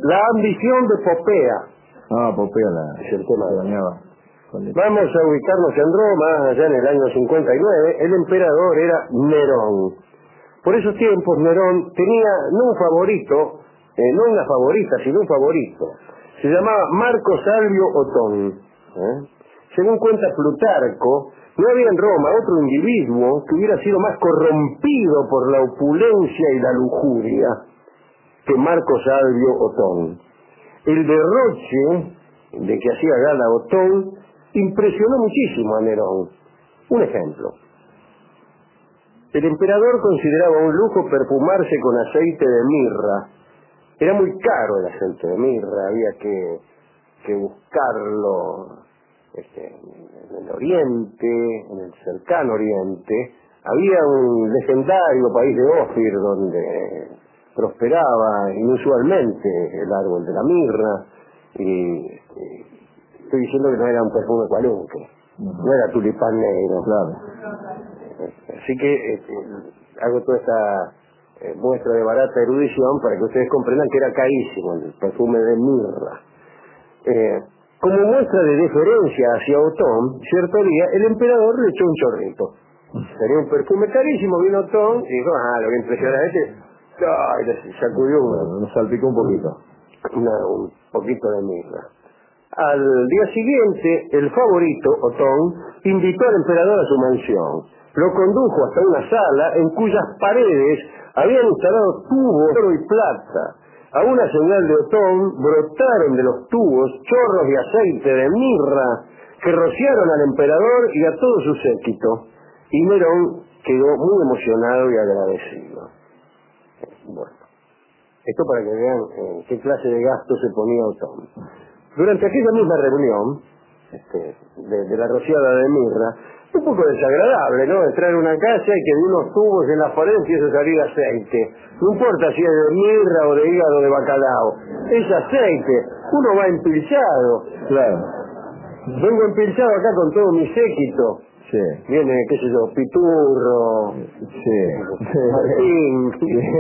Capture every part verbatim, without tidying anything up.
La ambición de Popea. Ah, Popea la... Es el tema de soñaba. Vamos a ubicarnos en Roma, allá en el año cincuenta y nueve. El emperador era Nerón. Por esos tiempos Nerón tenía no un favorito, eh, no una favorita, sino un favorito. Se llamaba Marco Salvio Otón. ¿eh? Según cuenta Plutarco, no había en Roma otro individuo que hubiera sido más corrompido por la opulencia y la lujuria que Marco Salvio Otón. El derroche de que hacía gala Otón impresionó muchísimo a Nerón. Un ejemplo. El emperador consideraba un lujo perfumarse con aceite de mirra. Era muy caro el aceite de mirra, había que, que buscarlo este, en el oriente, en el cercano oriente. Había un legendario país de Ofir donde prosperaba inusualmente el árbol de la mirra, y este, estoy diciendo que no era un perfume cualunque, no era tulipán negro, claro. Así que este, hago toda esta eh, muestra de barata erudición para que ustedes comprendan que era carísimo el perfume de mirra. Eh, como muestra de deferencia hacia Otón, cierto día el emperador le echó un chorrito. Tenía un perfume carísimo, vino Otón y dijo, ah, lo que impresiona es que ay, le sacudió un, nos salpicó un poquito. Una, un poquito de mirra. Al día siguiente, el favorito, Otón, invitó al emperador a su mansión. Lo condujo hasta una sala en cuyas paredes habían instalado tubos de oro y plata. A una señal de Otón brotaron de los tubos chorros de aceite de mirra que rociaron al emperador y a todo su séquito. Y Nerón quedó muy emocionado y agradecido. Bueno, esto para que vean eh, qué clase de gasto se ponía Otón. Durante aquella misma reunión, este, de, de la rociada de mirra, un poco desagradable, ¿no? Entrar en una casa y que de unos tubos en las paredes empiece a salir aceite. No importa si es de mirra o de hígado de bacalao, es aceite. Uno va empilchado. Claro. Vengo empilchado acá con todo mi séquito. Sí. Viene, qué sé yo, Piturro, sí. Martín,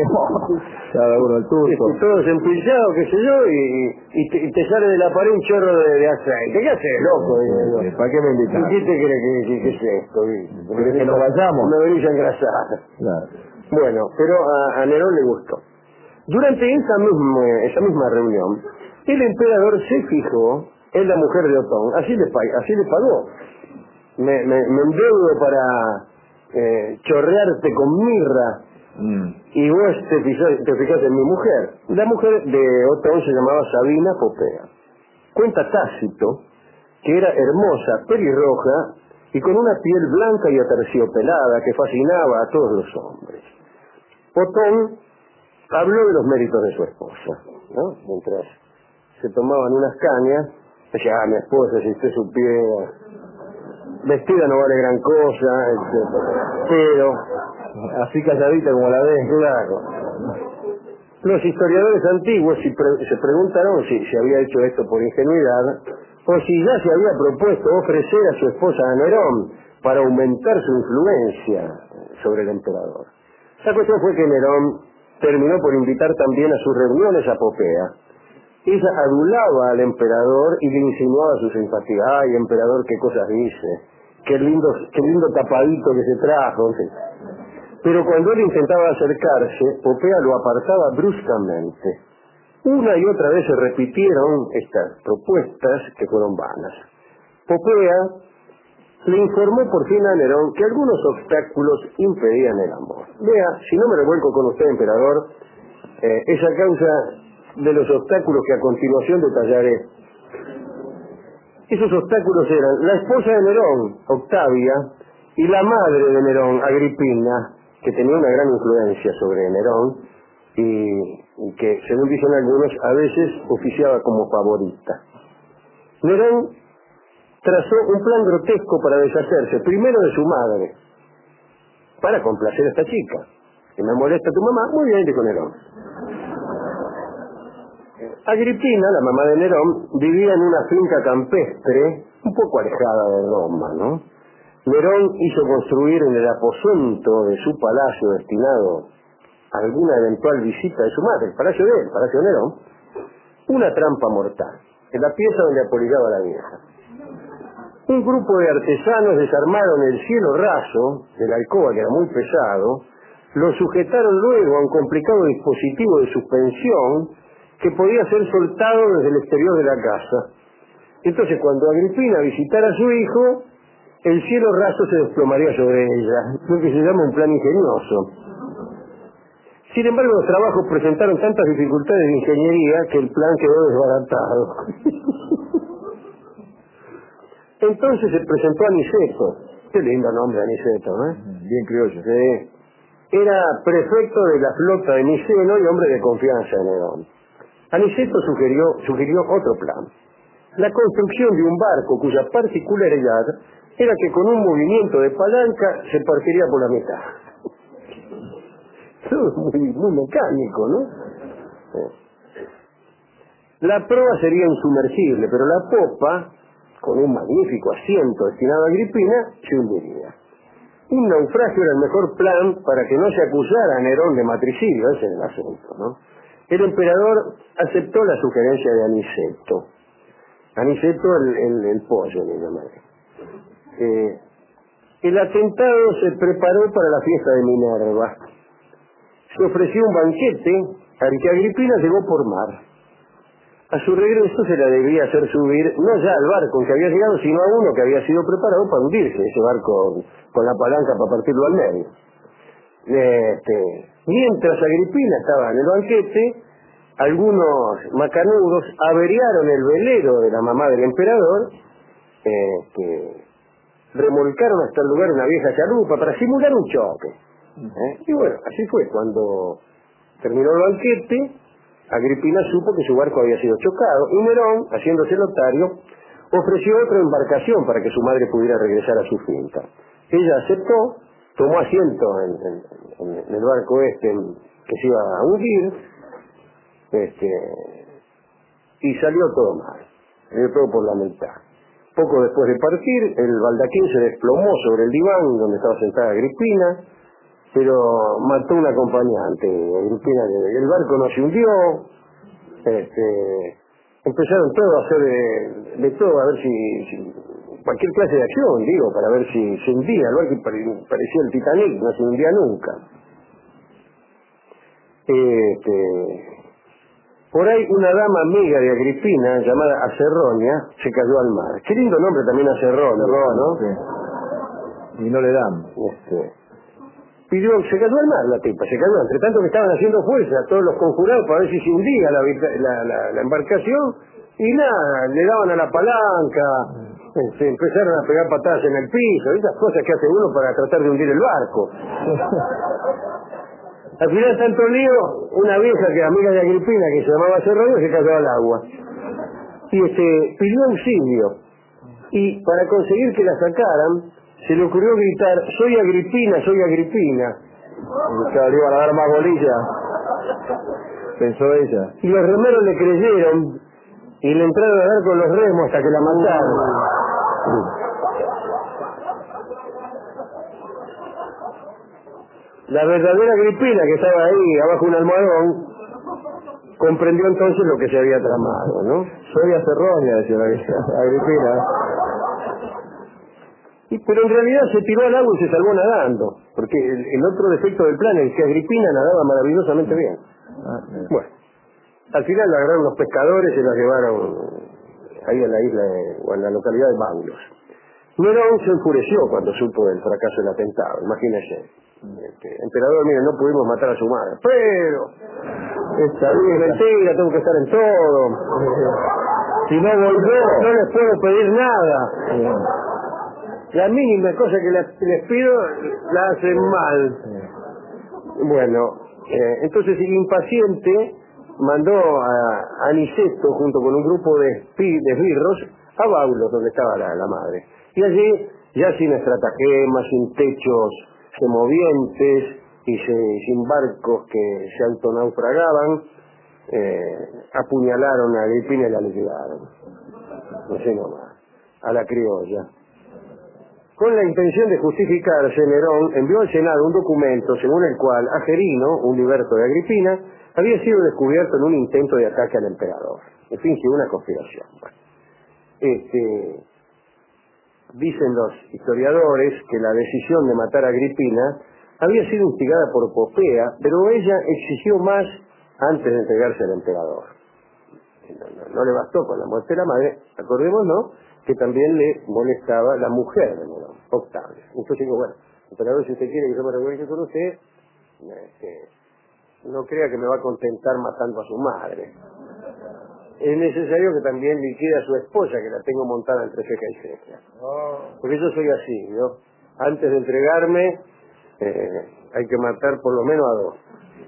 cada uno el turco. todos empillados, qué sé yo, y, y, te, y te sale de la pared un chorro de, de aceite. ¿Qué haces, loco? Sí, sí. ¿Para qué me invitas? ¿Qué te crees que, que, que es esto? ¿Querés que nos vayamos? Me venís a engrasar. Claro. Bueno, pero a, a Nerón le gustó. Durante esa misma, esa misma reunión, el emperador se fijó en la mujer de Otón. Así le, así le pagó. Me, me, me endeudo para eh, chorrearte con mirra, mm. y vos te fijas, te fijas en mi mujer. La mujer de Otón se llamaba Sabina Popea. Cuenta Tácito que era hermosa, pelirroja y con una piel blanca y aterciopelada que fascinaba a todos los hombres. Otón habló de los méritos de su esposa, ¿no? Mientras se tomaban unas cañas, decía, ah, mi esposa, si usted supiera, vestida no vale gran cosa, etcétera. Pero así calladita como la ves. Claro. Los historiadores antiguos si pre se preguntaron si se había hecho esto por ingenuidad o si ya se había propuesto ofrecer a su esposa a Nerón para aumentar su influencia sobre el emperador. La cuestión fue que Nerón terminó por invitar también a sus reuniones a Popea. Ella adulaba al emperador y le insinuaba su simpatía. Ay, emperador, qué cosas dice, qué lindo, qué lindo tapadito que se trajo, en fin. Pero cuando él intentaba acercarse, Popea lo apartaba bruscamente. Una y otra vez se repitieron estas propuestas que fueron vanas. Popea le informó por fin a Nerón que algunos obstáculos impedían el amor. Vea, si no me revuelco con usted, emperador, eh, es a causa de los obstáculos que a continuación detallaré. Esos obstáculos eran la esposa de Nerón, Octavia, y la madre de Nerón, Agripina, que tenía una gran influencia sobre Nerón y, y que, según dicen algunos, a veces oficiaba como favorita. Nerón trazó un plan grotesco para deshacerse, primero de su madre, para complacer a esta chica. Si me molesta tu mamá, muy bien, dijo Nerón. Agripina, la mamá de Nerón, vivía en una finca campestre, un poco alejada de Roma, ¿no? Nerón hizo construir en el aposento de su palacio destinado a alguna eventual visita de su madre, el palacio de él, el palacio de Nerón, una trampa mortal, en la pieza donde apolillaba la vieja. Un grupo de artesanos desarmaron el cielo raso de la alcoba, que era muy pesado, lo sujetaron luego a un complicado dispositivo de suspensión que podía ser soltado desde el exterior de la casa. Entonces, cuando Agripina visitara a su hijo, el cielo raso se desplomaría sobre ella, lo que se llama un plan ingenioso. Sin embargo, los trabajos presentaron tantas dificultades de ingeniería que el plan quedó desbaratado. Entonces se presentó Aniceto. Qué lindo nombre, Aniceto, ¿eh? Bien criollo. Sí. Era prefecto de la flota de Miceno y hombre de confianza de Nerón. Aniceto sugirió, sugirió otro plan. La construcción de un barco cuya particularidad era que con un movimiento de palanca se partiría por la mitad. Todo es muy, muy mecánico, ¿no? Sí. La proa sería insumergible, pero la popa, con un magnífico asiento destinado a Agripina, se hundiría. Un naufragio era el mejor plan para que no se acusara a Nerón de matricidio, ese es el asunto, ¿no? El emperador aceptó la sugerencia de Aniceto. Aniceto el, el, el pollo, le llamaré. Eh, el atentado se preparó para la fiesta de Minerva. Se ofreció un banquete al que Agripina llegó por mar. A su regreso se la debía hacer subir, no ya al barco en que había llegado, sino a uno que había sido preparado para hundirse, ese barco con la palanca para partirlo al medio. Este, mientras Agripina estaba en el banquete, algunos macanudos averiaron el velero de la mamá del emperador, eh, que remolcaron hasta el lugar una vieja chalupa para simular un choque. ¿Eh? Y bueno, así fue. Cuando terminó el banquete, Agripina supo que su barco había sido chocado y Nerón, haciéndose notario, ofreció otra embarcación para que su madre pudiera regresar a su finca. Ella aceptó, tomó asiento en, en, en el barco este que se iba a hundir, este, y salió todo mal, salió todo por la mitad. Poco después de partir, el baldaquín se desplomó sobre el diván donde estaba sentada Agripina, pero mató un acompañante. Agripina, el barco no se hundió, este, empezaron todos a hacer de, de todo, a ver si, si cualquier clase de acción, digo, para ver si se hundía. El barco parecía el Titanic, no se hundía nunca. Este, por ahí una dama amiga de Agripina, llamada Acerronia, se cayó al mar. Qué lindo nombre también, Acerronia, ¿no? Sí. Y no le dan. Este, pidió, se cayó al mar la tipa, se cayó. Entre tanto que estaban haciendo fuerza todos los conjurados para ver si se hundía la, la, la, la embarcación, y nada, le daban a la palanca, este, empezaron a pegar patadas en el piso, esas cosas que hace uno para tratar de hundir el barco. Al final, tanto lío, una vieja que amiga de Agripina, que se llamaba Cerroño, se cayó al agua. Y este, pidió auxilio. Y para conseguir que la sacaran, se le ocurrió gritar: soy Agripina, soy Agripina. Y claro, le iban a dar más bolilla, pensó ella. Y los remeros le creyeron y le entraron a dar con los remos hasta que la mataron. Uh. La verdadera Agripina, que estaba ahí abajo de un almohadón, comprendió entonces lo que se había tramado, ¿no? Soy Acerronia, decía la Agripina. Y, pero en realidad se tiró al agua y se salvó nadando, porque el, el otro defecto del plan es que Agripina nadaba maravillosamente bien. Ah, bueno, al final la agarraron los pescadores y la llevaron ahí a la isla de, o en la localidad de Baulos. Nerón se enfureció cuando supo del fracaso del atentado, imagínese. Este, emperador, mire, no pudimos matar a su madre, pero esta es mentira, tengo que estar en todo. Si no volvió, no les puedo pedir nada. La mínima cosa que les, les pido la hacen mal. Bueno, eh, entonces el impaciente mandó a Aniceto junto con un grupo de, espi, de esbirros a Baulos, donde estaba la, la madre. Y allí, ya sin estratagemas, sin techos semovientes y se, sin barcos que se autonaufragaban, eh, apuñalaron a Agripina y la liquidaron. No sé nomás, a la criolla. Con la intención de justificarse, Nerón envió al Senado un documento según el cual Agerino, un liberto de Agripina, había sido descubierto en un intento de ataque al emperador. En fin, que una conspiración. Bueno, este, dicen los historiadores que la decisión de matar a Agripina había sido instigada por Popea, pero ella exigió más antes de entregarse al emperador. No, no, no le bastó con la muerte de la madre, acordémonos que también le molestaba la mujer de Nerón, Octavia. Entonces digo, bueno, emperador, si usted quiere que yo me revuelque con usted, este, no crea que me va a contentar matando a su madre. Es necesario que también liquide a su esposa, que la tengo montada entre ceja y ceja. Porque yo soy así, ¿no? Antes de entregarme, eh, hay que matar por lo menos a dos.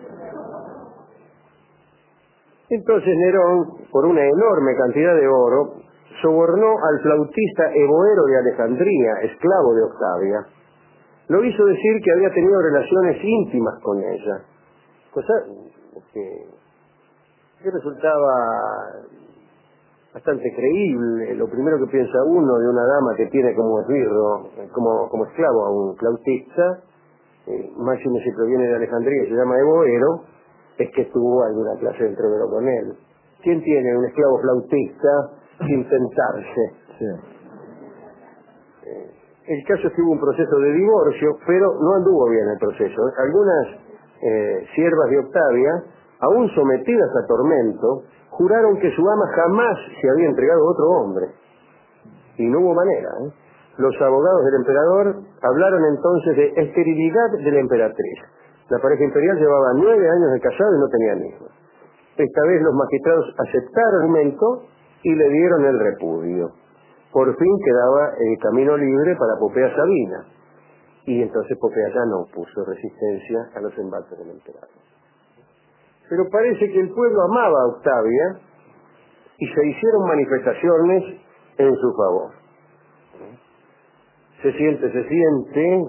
Entonces Nerón, por una enorme cantidad de oro, sobornó al flautista Evoero de Alejandría, esclavo de Octavia. Lo hizo decir que había tenido relaciones íntimas con ella, cosa que, que resultaba bastante creíble. Lo primero que piensa uno de una dama que tiene como esbirro, como, como esclavo a un flautista, eh, máximo si proviene de Alejandría y se llama Evoero, es que tuvo alguna clase de entrevero con él. ¿Quién tiene un esclavo flautista sin tentarse? Sí. Eh, el caso es que hubo un proceso de divorcio, pero no anduvo bien el proceso. Algunas eh, siervas de Octavia, aún sometidas a tormento, juraron que su ama jamás se había entregado a otro hombre. Y no hubo manera, ¿eh? Los abogados del emperador hablaron entonces de esterilidad de la emperatriz. La pareja imperial llevaba nueve años de casado y no tenían hijos. Esta vez los magistrados aceptaron el argumento y le dieron el repudio. Por fin quedaba el camino libre para Popea Sabina. Y entonces Popea ya no puso resistencia a los embates del emperador. Pero parece que el pueblo amaba a Octavia y se hicieron manifestaciones en su favor. Se siente, se siente...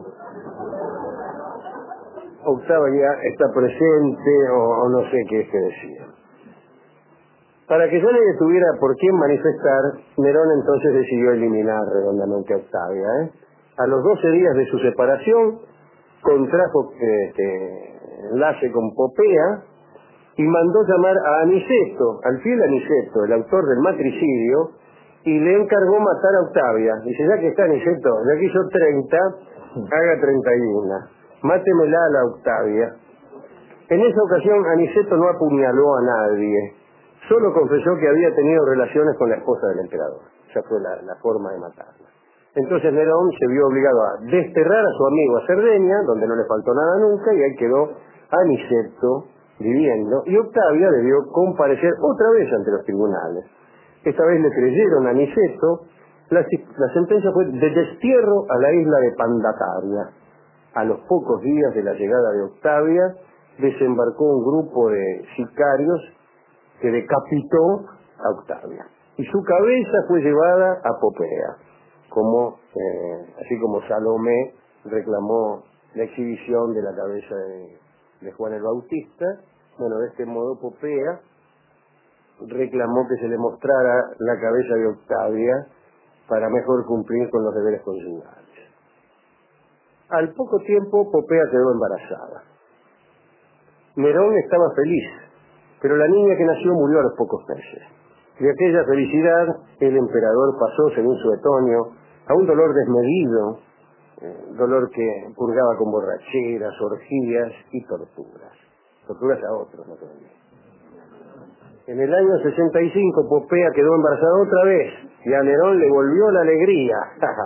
Octavia está presente o, o no sé qué es que decía. Para que ya nadie tuviera por quién manifestar, Nerón entonces decidió eliminar redondamente a Octavia. ¿eh? A los doce días de su separación, contrajo este, enlace con Popea y mandó llamar a Aniceto, al fiel Aniceto, el autor del matricidio, y le encargó matar a Octavia. Dice, ya que está Aniceto, ya que hizo treinta, haga treinta y uno. Mátemela a la Octavia. En esa ocasión Aniceto no apuñaló a nadie, solo confesó que había tenido relaciones con la esposa del emperador. Esa fue la, la forma de matarla. Entonces Nerón se vio obligado a desterrar a su amigo a Cerdeña, donde no le faltó nada nunca, y ahí quedó Aniceto viviendo, y Octavia debió comparecer otra vez ante los tribunales. Esta vez le creyeron a Aniceto. La, la sentencia fue de destierro a la isla de Pandataria. A los pocos días de la llegada de Octavia, desembarcó un grupo de sicarios que decapitó a Octavia. Y su cabeza fue llevada a Popea, como, eh, así como Salomé reclamó la exhibición de la cabeza de, de Juan el Bautista. Bueno, de este modo Popea reclamó que se le mostrara la cabeza de Octavia para mejor cumplir con los deberes conyugales. Al poco tiempo, Popea quedó embarazada. Nerón estaba feliz, pero la niña que nació murió a los pocos meses. De aquella felicidad, el emperador pasó, según Suetonio, a un dolor desmedido, eh, dolor que purgaba con borracheras, orgías y torturas. Torturas a otros, naturalmente. En el año sesenta y cinco, Popea quedó embarazada otra vez, y a Nerón le volvió la alegría.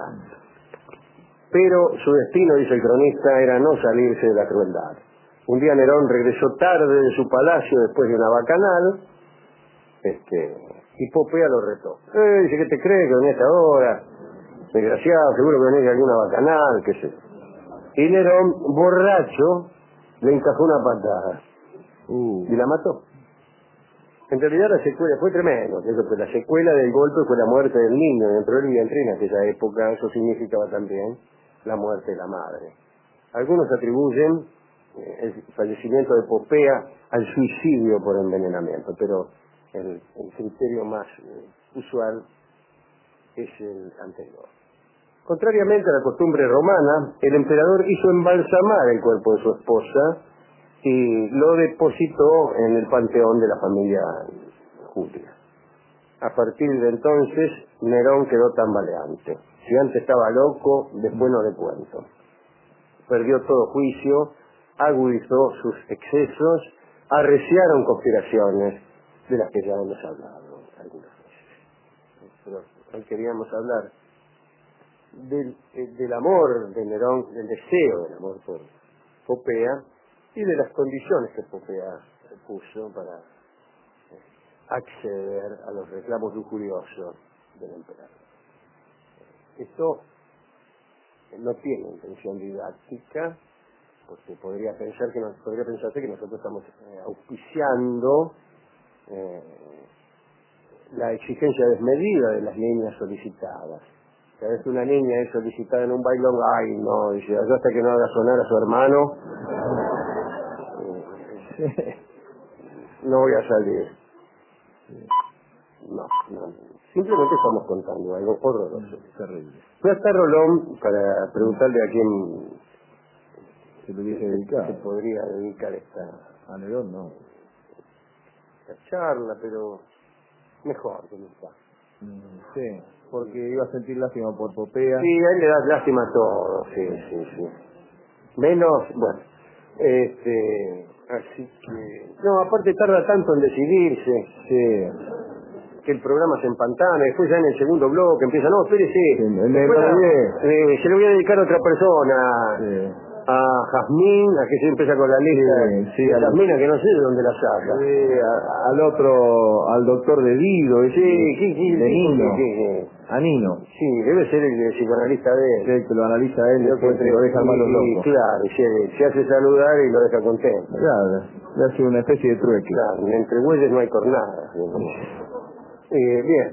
Pero su destino, dice el cronista, era no salirse de la crueldad. Un día Nerón regresó tarde de su palacio después de una bacanal, este, y Popea lo retó. Eh, dice, ¿qué te crees que venís ahora? Desgraciado, seguro que venís de alguna bacanal, qué sé. Y Nerón, borracho, le encajó una patada. Uh. Y la mató. En realidad la secuela fue tremendo, eso fue la secuela del golpe, fue la muerte del niño, dentro del vientre, en aquella época eso significaba también la muerte de la madre. Algunos atribuyen eh, el fallecimiento de Popea al suicidio por envenenamiento, pero el, el criterio más eh, usual es el anterior. Contrariamente a la costumbre romana, el emperador hizo embalsamar el cuerpo de su esposa y lo depositó en el panteón de la familia Julia. A partir de entonces, Nerón quedó tambaleante. Si antes estaba loco, después no le cuento. Perdió todo juicio, agudizó sus excesos, arreciaron conspiraciones de las que ya hemos hablado algunas veces. Pero hoy queríamos hablar del, del amor de Nerón, del deseo del amor por Popea y de las condiciones que Popea puso para acceder a los reclamos lujuriosos del emperador. Esto no tiene intención didáctica, porque podría pensar que nos, podría pensarse que nosotros estamos eh, auspiciando eh, la exigencia desmedida de las niñas solicitadas. Cada vez que una niña es solicitada en un bailón, ay no, dice, yo hasta que no haga sonar a su hermano, eh, no voy a salir. No, no, simplemente estamos contando algo horroroso. Terrible. Fue hasta Rolón para preguntarle a quién se lo hubiese se, dedicado. se podría dedicar esta, A Nerón no. esta charla, pero mejor que no está. Mm, sí, porque iba a sentir lástima por Popea. Sí, a él le das lástima a todo, sí, sí, sí. Menos, bueno, este, así que... No, aparte tarda tanto en decidirse. Sí. Que el programa se empantana, después ya en el segundo bloque empieza, no, espérese, Sí, me- me después, paré. eh, se lo voy a dedicar a otra persona, Sí. a Jazmín, a que se empieza con la lista Sí, sí, de al- Jazmín, a que no sé de dónde la saca. Sí, a- al otro, al doctor de Dido, ese, Sí, ¿qué, qué, de qué, Nino, qué, qué? a Nino, Sí, debe ser el psicoanalista de él. el que lo analiza a él, Creo después que que lo deja y- mal los y locos. claro, se, se hace saludar y lo deja contento. Claro, le hace una especie de trueque. Claro, entre bueyes no hay cornada. Eh, bien.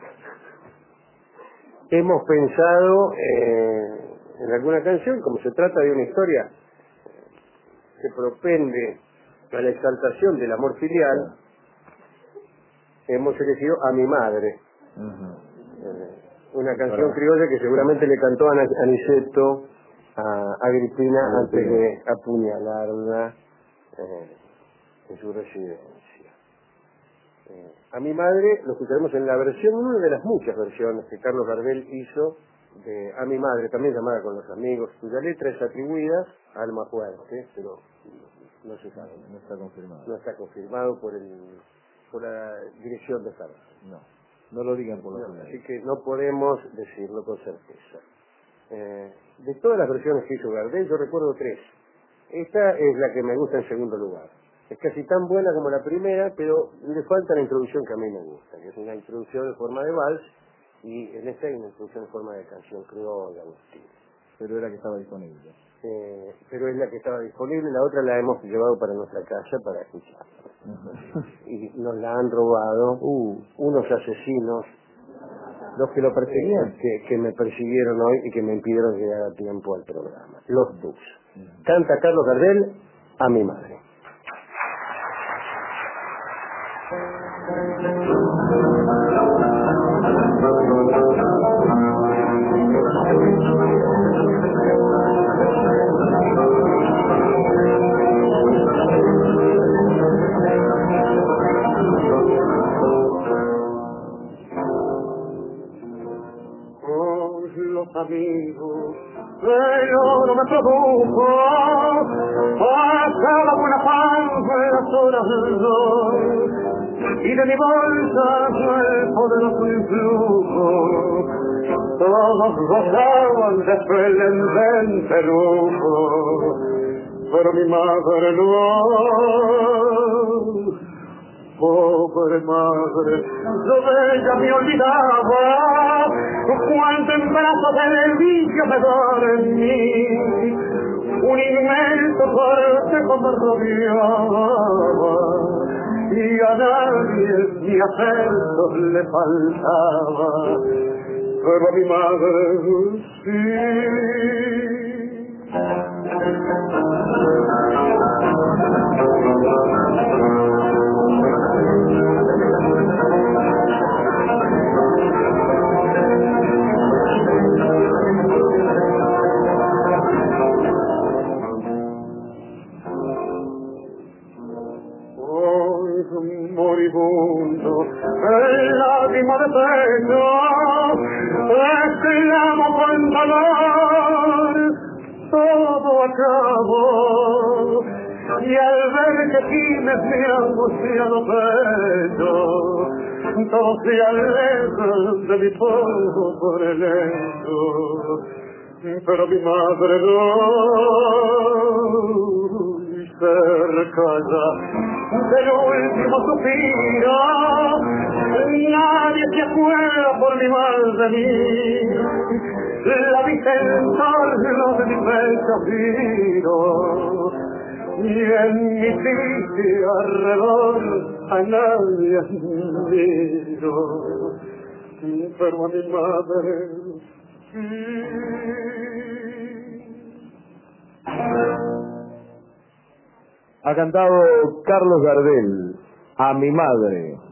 Hemos pensado eh, en alguna canción, como se trata de una historia que propende a la exaltación del amor filial, hemos elegido A mi madre, Ujú. eh, una canción Para- criolla que seguramente le cantó Ana- Aniceto a Agripina antes Agripina. de apuñalarla eh, en su residencia. Eh, a mi madre lo escucharemos en la versión, una de las muchas versiones que Carlos Gardel hizo de A mi madre, también llamada Con los amigos, cuya letra es atribuida a Alma Fuerte, pero no se sabe, No está confirmado. no está confirmado por el por la dirección de Carlos. No, no lo digan por los No, medios. así que no podemos decirlo con certeza. Eh, de todas las versiones que hizo Gardel, yo recuerdo tres. Esta es la que me gusta en segundo lugar. Es casi tan buena como la primera, pero le falta la introducción que a mí me gusta, que es una introducción en forma de vals, y en esta hay una introducción en forma de canción criolla, agustina. Pero era que estaba disponible. Eh, pero es la que estaba disponible, la otra la hemos llevado para nuestra casa para escucharla. Y nos la han robado Uh, unos asesinos los que lo perseguían. que, que me persiguieron hoy y que me impidieron llegar a tiempo al programa. Los Dux. Canta Carlos Gardel, A mi madre. Con los amigos el oro me produjo, pasaba buena panza en las horas del sol, y de mi bolsa el poderoso influjo, todos gozaban de esplendente lujo, pero mi madre no. Pobre madre, lo de ella me olvidaba, cuando en brazos del vicio me dormí, un inmenso fuerte como rodeaba, y a nadie ni afectos le faltaba, pero a mi madre sí. lágrima de pecho, exclamo con dolor, todo acabó. Y al ver que gimes mi angustiado pecho, todo se aleja de mi pobre lecho. Pero mi madre no cerca ya del último suspiro, nadie se acuerda por mi mal de mí. La vi sentarlo de mi pecho fino, y en mi sitio alrededor a nadie miro, pero a mi madre sí. Ha cantado Carlos Gardel, A mi madre.